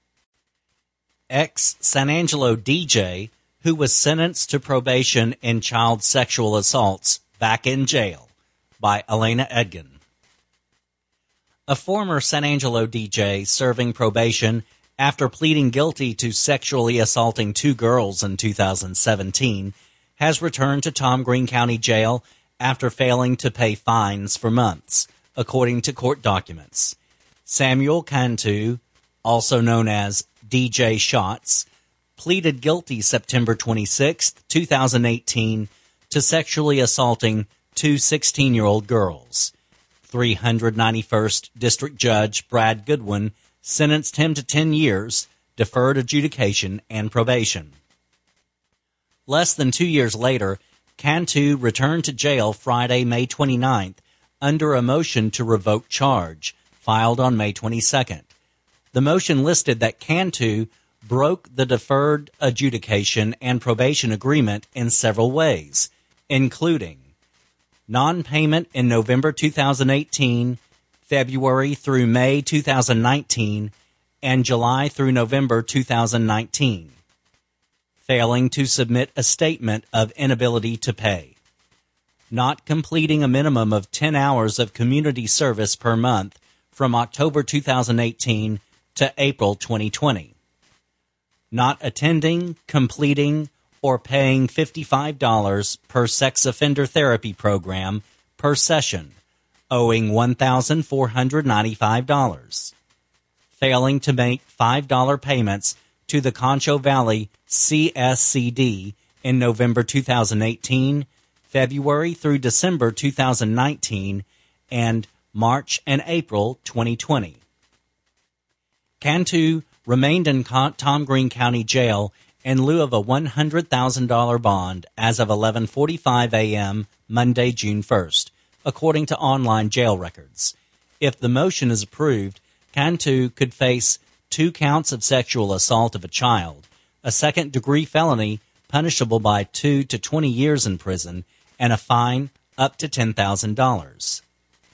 Ex-San Angelo D J, who was sentenced to probation in child sexual assaults, back in jail, by Elena Edgin. A former San Angelo D J serving probation after pleading guilty to sexually assaulting two girls in two thousand seventeen has returned to Tom Green County Jail after failing to pay fines for months, according to court documents. Samuel Cantu, also known as D J Shots, pleaded guilty September twenty-sixth, twenty eighteen, to sexually assaulting two sixteen-year-old girls. three hundred ninety-first District Judge Brad Goodwin sentenced him to ten years, deferred adjudication, and probation. Less than two years later, Cantu returned to jail Friday, May twenty-ninth, under a motion to revoke charge, filed on May twenty-second. The motion listed that Cantu broke the deferred adjudication and probation agreement in several ways, including non-payment in November two thousand eighteen, February through May two thousand nineteen, and July through November two thousand nineteen. Failing to submit a statement of inability to pay. Not completing a minimum of ten hours of community service per month from October two thousand eighteen to April twenty twenty. Not attending, completing, or paying fifty-five dollars per sex offender therapy program per session, owing one thousand four hundred ninety-five dollars. Failing to make five dollars payments to the Concho Valley C S C D in November two thousand eighteen, February through December two thousand nineteen, and March and April twenty twenty. Cantu remained in Tom Green County Jail in lieu of a one hundred thousand dollars bond as of eleven forty-five a.m. Monday, June first, according to online jail records. If the motion is approved, Cantu could face two counts of sexual assault of a child, a second-degree felony punishable by two to twenty years in prison, and a fine up to ten thousand dollars.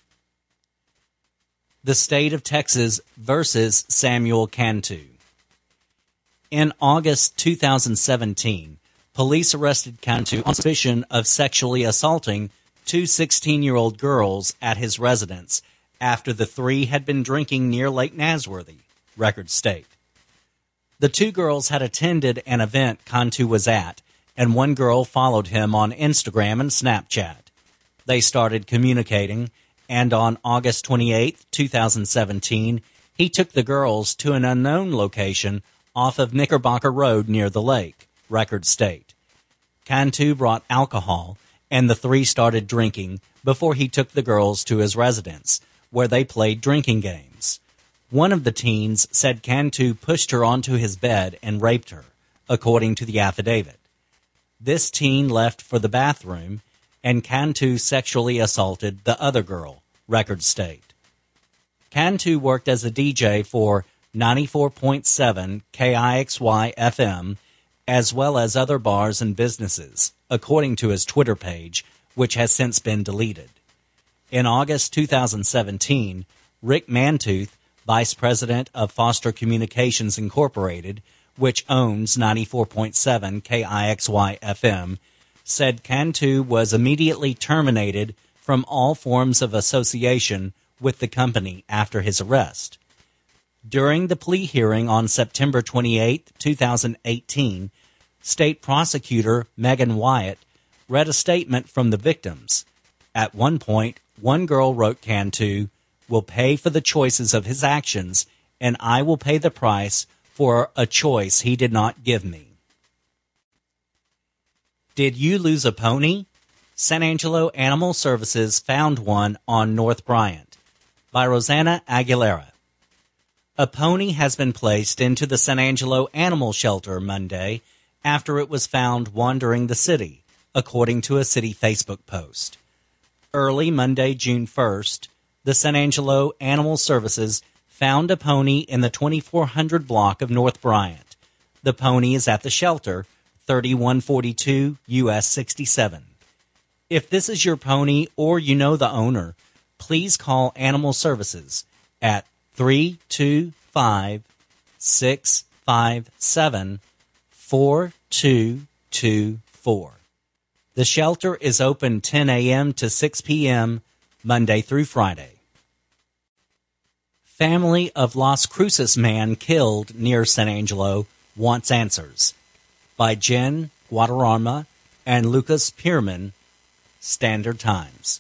The state of Texas versus Samuel Cantu. In August two thousand seventeen, police arrested Cantu on suspicion of sexually assaulting two sixteen-year-old girls at his residence after the three had been drinking near Lake Nasworthy, records state. The two girls had attended an event Cantu was at, and one girl followed him on Instagram and Snapchat. They started communicating, and on August twenty-eighth, twenty seventeen, he took the girls to an unknown location off of Knickerbocker Road near the lake, records state. Cantu brought alcohol, and the three started drinking before he took the girls to his residence, where they played drinking games. One of the teens said Cantu pushed her onto his bed and raped her, according to the affidavit. This teen left for the bathroom, and Cantu sexually assaulted the other girl, records state. Cantu worked as a D J for ninety-four point seven K I X Y F M, as well as other bars and businesses, according to his Twitter page, which has since been deleted. In August twenty seventeen, Rick Mantooth, vice president of Foster Communications Incorporated, which owns ninety-four point seven K I X Y F M, said Cantu was immediately terminated from all forms of association with the company after his arrest. During the plea hearing on September twenty-eighth, twenty eighteen, State Prosecutor Megan Wyatt read a statement from the victims. At one point, one girl wrote Cantu, "Will pay for the choices of his actions, and I will pay the price for a choice he did not give me." Did you lose a pony? San Angelo Animal Services found one on North Bryant. By Rosanna Aguilera. A pony has been placed into the San Angelo Animal Shelter Monday after it was found wandering the city, according to a city Facebook post. Early Monday, June first, the San Angelo Animal Services found a pony in the twenty-four hundred block of North Bryant. The pony is at the shelter, thirty-one forty-two U S sixty-seven. If this is your pony or you know the owner, please call Animal Services at three two five, six five seven, four two two four. The shelter is open ten a.m. to six p.m. Monday through Friday. Family of Las Cruces man killed near San Angelo wants answers. By Jen Guadarrama and Lucas Pierman, Standard Times.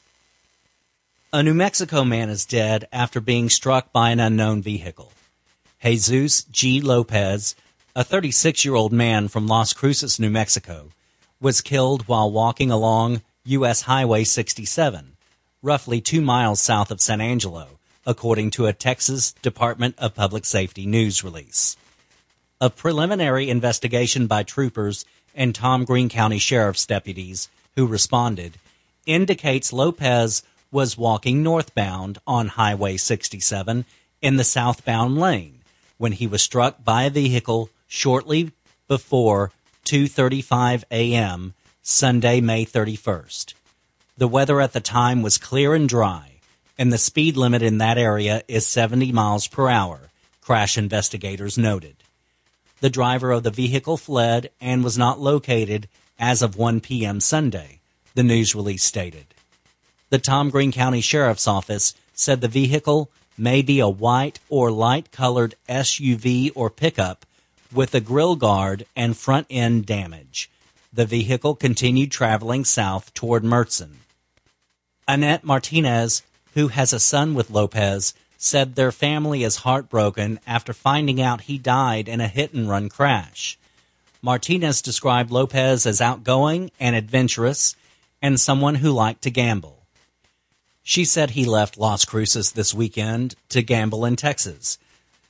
A New Mexico man is dead after being struck by an unknown vehicle. Jesus G. Lopez, a thirty-six-year-old man from Las Cruces, New Mexico, was killed while walking along U S Highway sixty-seven, roughly two miles south of San Angelo, according to a Texas Department of Public Safety news release. A preliminary investigation by troopers and Tom Green County Sheriff's deputies who responded indicates Lopez was walking northbound on Highway sixty-seven in the southbound lane when he was struck by a vehicle shortly before two thirty-five a.m. Sunday, May thirty-first. The weather at the time was clear and dry, and the speed limit in that area is seventy miles per hour, crash investigators noted. The driver of the vehicle fled and was not located as of one p.m. Sunday, the news release stated. The Tom Green County Sheriff's Office said the vehicle may be a white or light-colored S U V or pickup with a grill guard and front end damage. The vehicle continued traveling south toward Mertzen. Annette Martinez, who has a son with Lopez, said their family is heartbroken after finding out he died in a hit-and-run crash. Martinez described Lopez as outgoing and adventurous and someone who liked to gamble. She said he left Las Cruces this weekend to gamble in Texas.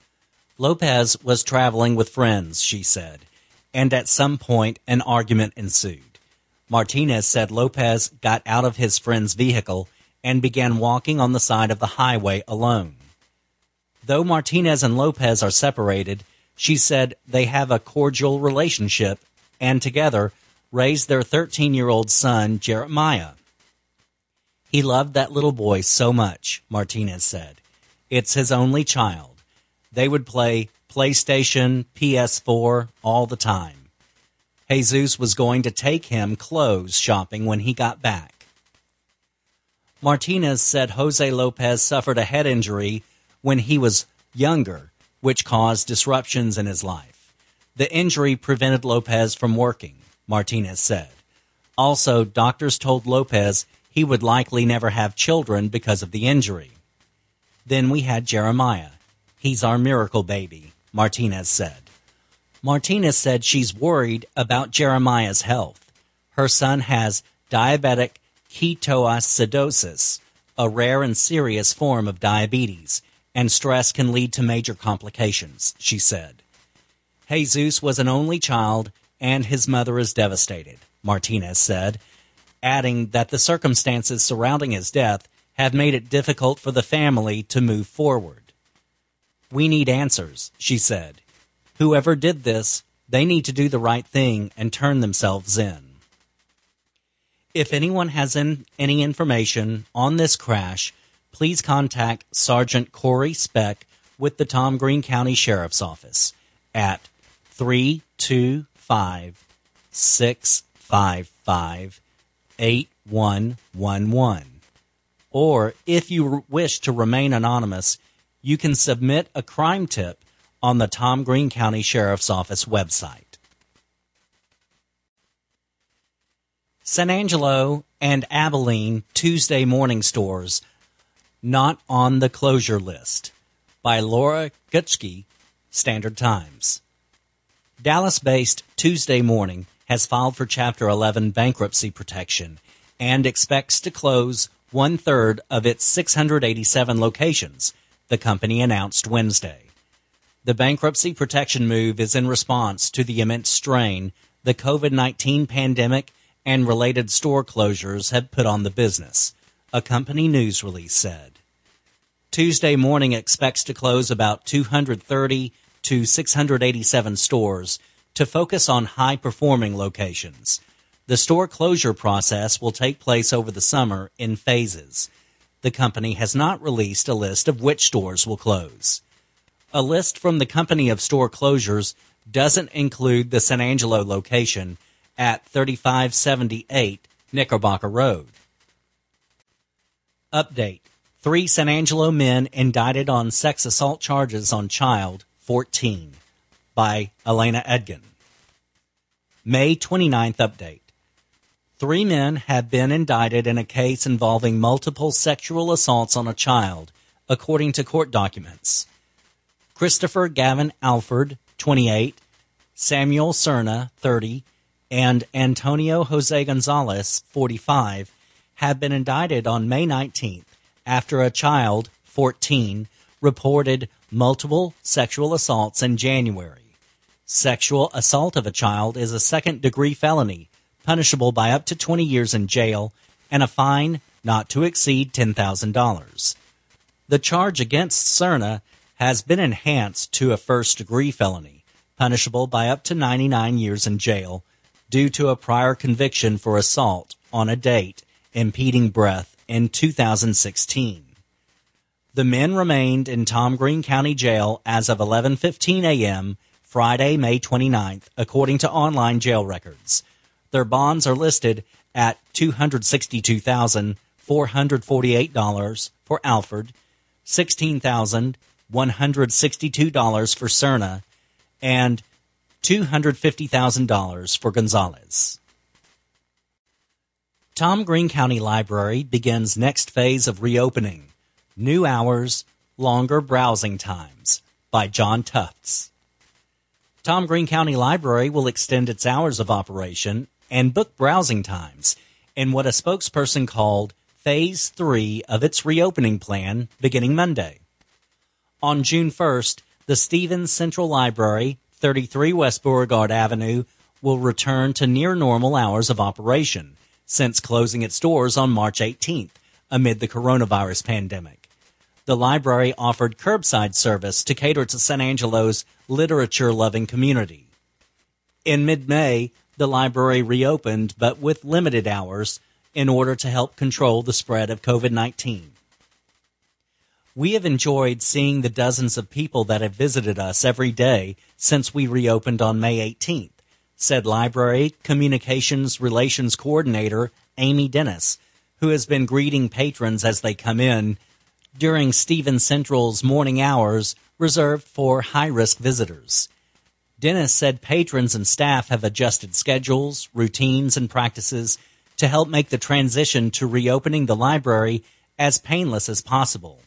Lopez was traveling with friends, she said, and at some point an argument ensued. Martinez said Lopez got out of his friend's vehicle and began walking on the side of the highway alone. Though Martinez and Lopez are separated, she said they have a cordial relationship and together raised their thirteen-year-old son, Jeremiah. He loved that little boy so much, Martinez said. It's his only child. They would play PlayStation, P S four all the time. Jesus was going to take him clothes shopping when he got back. Martinez said Jose Lopez suffered a head injury when he was younger, which caused disruptions in his life. The injury prevented Lopez from working, Martinez said. Also, doctors told Lopez he would likely never have children because of the injury. Then we had Jeremiah. He's our miracle baby, Martinez said. Martinez said she's worried about Jeremiah's health. Her son has diabetic ketoacidosis, a rare and serious form of diabetes, and stress can lead to major complications, she said. Jesus was an only child, and his mother is devastated, Martinez said, adding that the circumstances surrounding his death have made it difficult for the family to move forward. We need answers, she said. Whoever did this, they need to do the right thing and turn themselves in. If anyone has in, any information on this crash, please contact Sergeant Corey Speck with the Tom Green County Sheriff's Office at three two five, six five five, eight one one one. Or if you wish to remain anonymous, you can submit a crime tip on the Tom Green County Sheriff's Office website. San Angelo and Abilene Tuesday morning stores not on the closure list by Laura Gutschke, Standard Times. Dallas-based Tuesday Morning has filed for Chapter eleven bankruptcy protection and expects to close one-third of its six hundred eighty-seven locations, the company announced Wednesday. The bankruptcy protection move is in response to the immense strain the COVID nineteen pandemic and related store closures have put on the business, a company news release said. Tuesday Morning expects to close about two hundred thirty to six hundred eighty-seven stores to focus on high-performing locations. The store closure process will take place over the summer in phases. The company has not released a list of which stores will close. A list from the company of store closures doesn't include the San Angelo location at thirty-five seventy-eight Knickerbocker Road. Update. Three San Angelo men indicted on sex assault charges on child fourteen by Elena Edgin. May twenty-ninth update. Three men have been indicted in a case involving multiple sexual assaults on a child, according to court documents. Christopher Gavin Alford, twenty-eight, Samuel Cerna, thirty, and Antonio Jose Gonzalez, forty-five, have been indicted on May nineteenth after a child, fourteen, reported multiple sexual assaults in January. Sexual assault of a child is a second-degree felony, punishable by up to twenty years in jail and a fine not to exceed ten thousand dollars. The charge against Cerna has been enhanced to a first-degree felony, punishable by up to ninety-nine years in jail, due to a prior conviction for assault on a date impeding breath in two thousand sixteen. The men remained in Tom Green County Jail as of eleven fifteen a.m. Friday, May twenty-ninth, according to online jail records. Their bonds are listed at two hundred sixty-two thousand four hundred forty-eight dollars for Alford, sixteen thousand one hundred sixty-two dollars for Cerna, and two hundred fifty thousand dollars for Gonzalez. Tom Green County Library begins next phase of reopening. New hours, longer browsing times by John Tufts. Tom Green County Library will extend its hours of operation and book browsing times in what a spokesperson called Phase three of its reopening plan beginning Monday. On June first, the Stevens Central Library, thirty-three West Beauregard Avenue, will return to near-normal hours of operation, since closing its doors on March eighteenth amid the coronavirus pandemic. The library offered curbside service to cater to San Angelo's literature-loving community. In mid-May, the library reopened, but with limited hours, in order to help control the spread of COVID nineteen. We have enjoyed seeing the dozens of people that have visited us every day since we reopened on May eighteenth, said Library Communications Relations Coordinator Amy Dennis, who has been greeting patrons as they come in during Stevens Central's morning hours reserved for high-risk visitors. Dennis said patrons and staff have adjusted schedules, routines, and practices to help make the transition to reopening the library as painless as possible.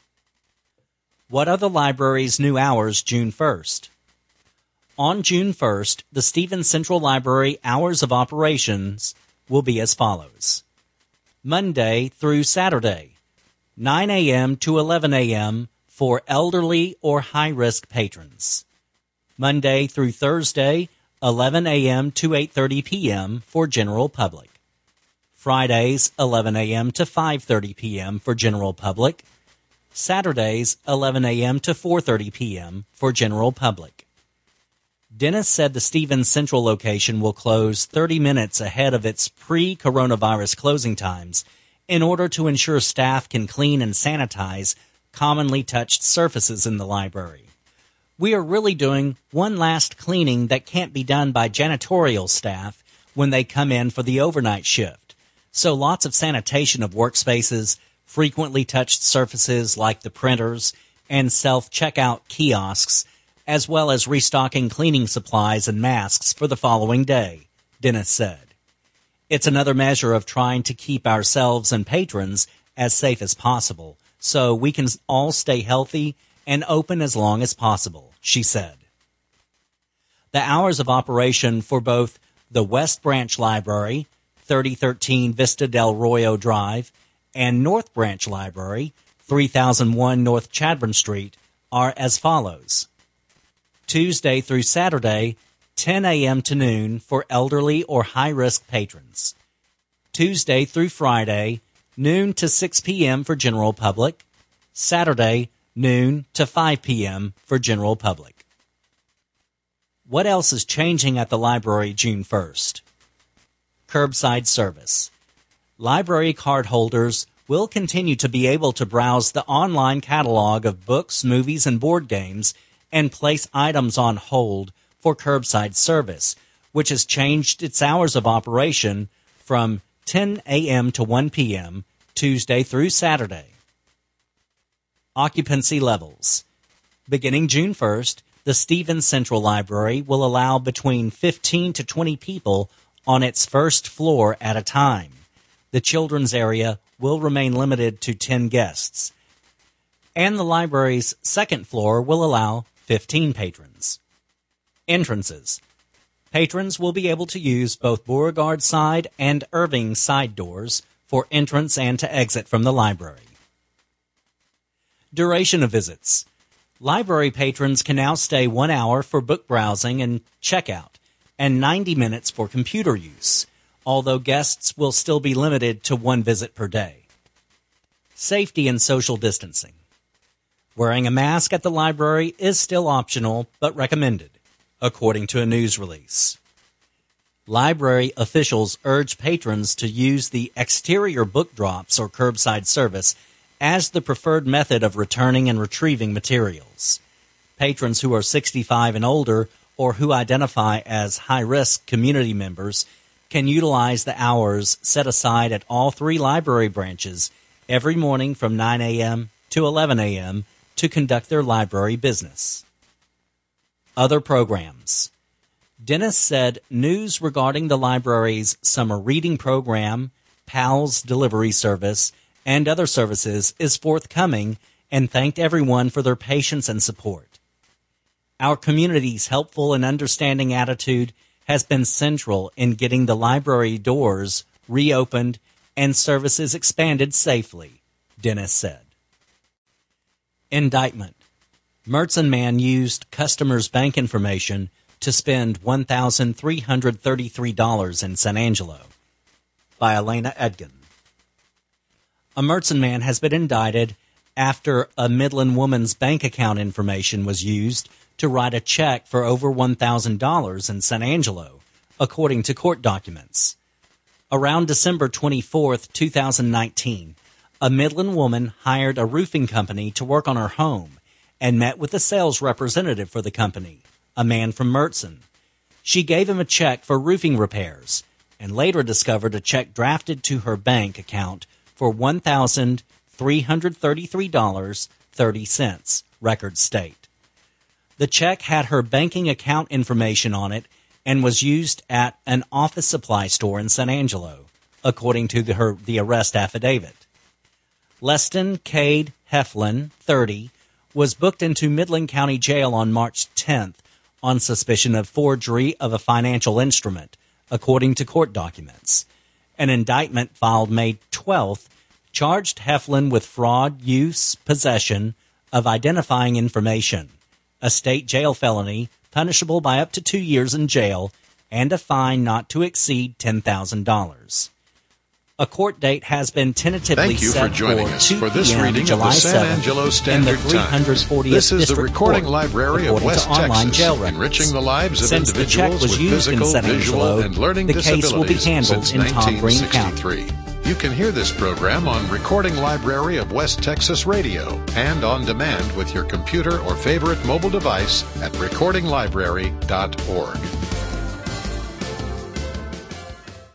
What are the library's new hours June first? On June first, the Stevens Central Library hours of operations will be as follows. Monday through Saturday, nine a.m. to eleven a.m. for elderly or high-risk patrons. Monday through Thursday, eleven a.m. to eight thirty p.m. for general public. Fridays, eleven a.m. to five thirty p.m. for general public. Saturdays, eleven a.m. to four thirty p.m. for general public. Dennis said the Stevens Central location will close thirty minutes ahead of its pre-coronavirus closing times in order to ensure staff can clean and sanitize commonly touched surfaces in the library. We are really doing one last cleaning that can't be done by janitorial staff when they come in for the overnight shift. So lots of sanitation of workspaces, frequently touched surfaces like the printers, and self-checkout kiosks, as well as restocking cleaning supplies and masks for the following day, Dennis said. It's another measure of trying to keep ourselves and patrons as safe as possible, so we can all stay healthy and open as long as possible, she said. The hours of operation for both the West Branch Library, thirty thirteen Vista del Royo Drive, and North Branch Library, three thousand one North Chadbourne Street, are as follows. Tuesday through Saturday, ten a.m. to noon for elderly or high-risk patrons. Tuesday through Friday, noon to six p.m. for general public. Saturday, noon to five p.m. for general public. What else is changing at the library June first? Curbside service. Library card holders will continue to be able to browse the online catalog of books, movies, and board games and place items on hold for curbside service, which has changed its hours of operation from ten a.m. to one p.m. Tuesday through Saturday. Occupancy levels. Beginning June first, the Stevens Central Library will allow between fifteen to twenty people on its first floor at a time. The children's area will remain limited to ten guests, and the library's second floor will allow fifteen patrons. Entrances. Patrons will be able to use both Beauregard side and Irving side doors for entrance and to exit from the library. Duration of visits. Library patrons can now stay one hour for book browsing and checkout, and ninety minutes for computer use, although guests will still be limited to one visit per day. Safety and social distancing. Wearing a mask at the library is still optional, but recommended, according to a news release. Library officials urge patrons to use the exterior book drops or curbside service as the preferred method of returning and retrieving materials. Patrons who are sixty-five and older or who identify as high-risk community members can utilize the hours set aside at all three library branches every morning from nine a.m. to eleven a.m. to conduct their library business. Other programs. Dennis said news regarding the library's summer reading program, PALS delivery service, and other services is forthcoming and thanked everyone for their patience and support. Our community's helpful and understanding attitude has been central in getting the library doors reopened and services expanded safely, Dennis said. Indictment. Mertz Man used customers' bank information to spend one thousand three hundred thirty-three dollars in San Angelo. By Elena Edgin. A Mertz man has been indicted after a Midland woman's bank account information was used to write a check for over one thousand dollars in San Angelo, according to court documents. Around December twenty-fourth, twenty nineteen, a Midland woman hired a roofing company to work on her home and met with a sales representative for the company, a man from Mertz. She gave him a check for roofing repairs and later discovered a check drafted to her bank account for one thousand three hundred thirty-three dollars and thirty cents, records state. The check had her banking account information on it and was used at an office supply store in San Angelo, according to the, her, the arrest affidavit. Leston Cade Heflin, thirty, was booked into Midland County Jail on March tenth on suspicion of forgery of a financial instrument, according to court documents. An indictment filed May twelfth charged Heflin with fraud, use, possession of identifying information, a state jail felony punishable by up to two years in jail, and a fine not to exceed ten thousand dollars. A court date has been tentatively Thank you set for joining for us two for this p.m. reading July of the San seventh Angelo Standard in the three hundred fortieth Times. This is the District recording Court, library of according West to online Texas, jail records. enriching the lives of Since the check individuals was with used physical, in San visual, Angelo, and learning the case will be disabilities handled since in Tom Green nineteen sixty-three. County. You can hear this program on Recording Library of West Texas Radio and on demand with your computer or favorite mobile device at recording library dot org.